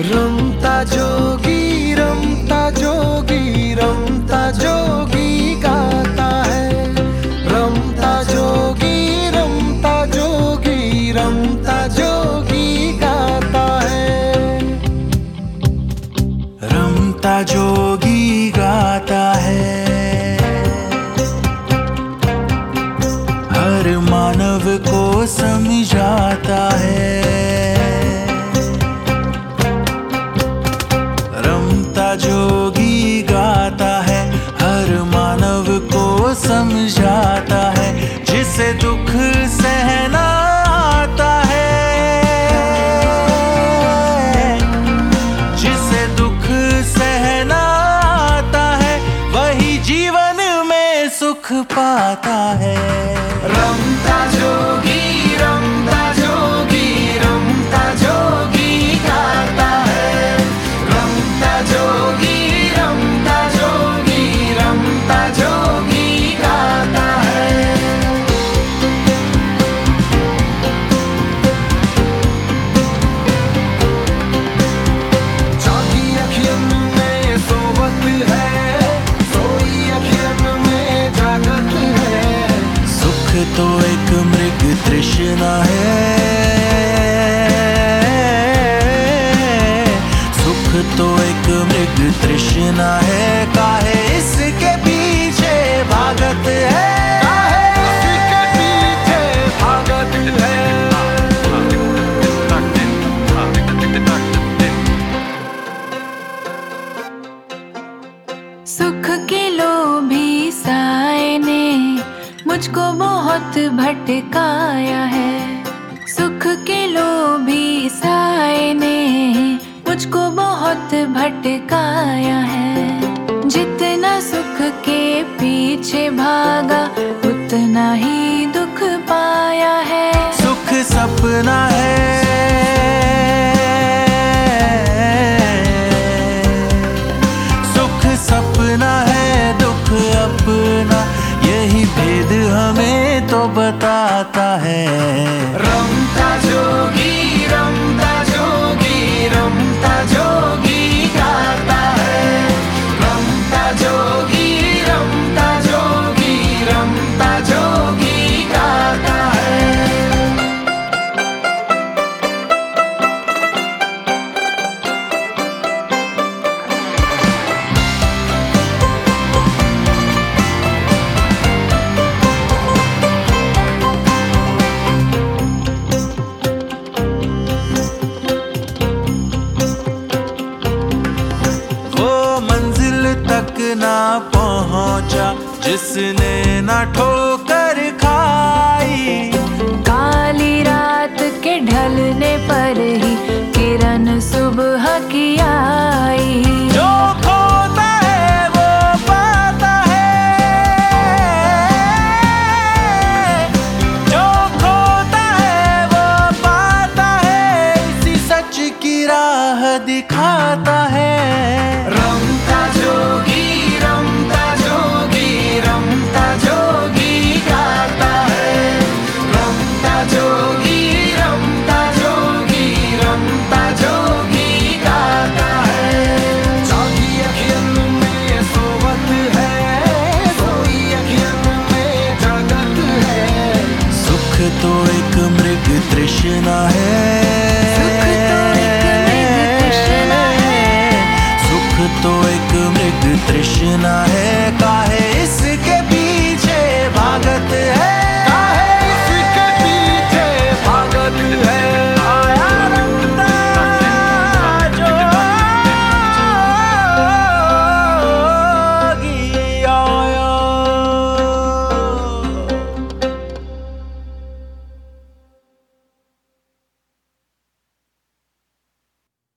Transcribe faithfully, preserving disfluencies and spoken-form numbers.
रमता जोगी रमता जोगी रमता जोगी गाता है। रमता जोगी रमता जोगी रमता जोगी गाता है। रमता जोगी गाता है, हर मानव को समझाता है। रमता जोगी गाता है, हर मानव को समझाता है। जिसे दुख सहना आता है, जिसे दुख सहना आता है, वही जीवन में सुख पाता है। रमता जोगी रमता जोगी रमता जोगी गाता है। रमता जोगी रमता जोगी रमता जोगी गाता है। जागी अखियन में सोवत है, सोई अखियन में जागत है। सुख तो एक मृग तृष्णा है, सुख तो एक मृग तृष्णा है। काहे इसके पीछे भागत है, काहे इसके पीछे भागत है। सुख के लोभी साए ने मुझको बहुत भटकाया है। सुख के लोभी साए ने मुझको बहुत भटकाया है। जितना सुख के पीछे भागा उतना ही दुख पाया है। सुख सपना है, सुख सपना है, दुख अपना। यही भेद हमें तो बताता है। रमता जोगी रमता जोगी रमता जोगी गाता है। रमता जोगी रमता जोगी रमता जोगी गाता है। ना पहुंचा जिसने ना ठोकर खाई। काली रात के ढलने पर ही किरण सुबह की आई। जो खोता है वो पाता है, जो खोता है वो पाता है। इसी सच की राह दिखाता है। रमता जोगी रमता जोगी रमता जोगी गाता है। रमता जोगी रमता जोगी रमता जोगी गाता है। जागी अखियन में सोवत है, सोई अखियन में जागत है। सुख तो एक मृग तृष्णा है,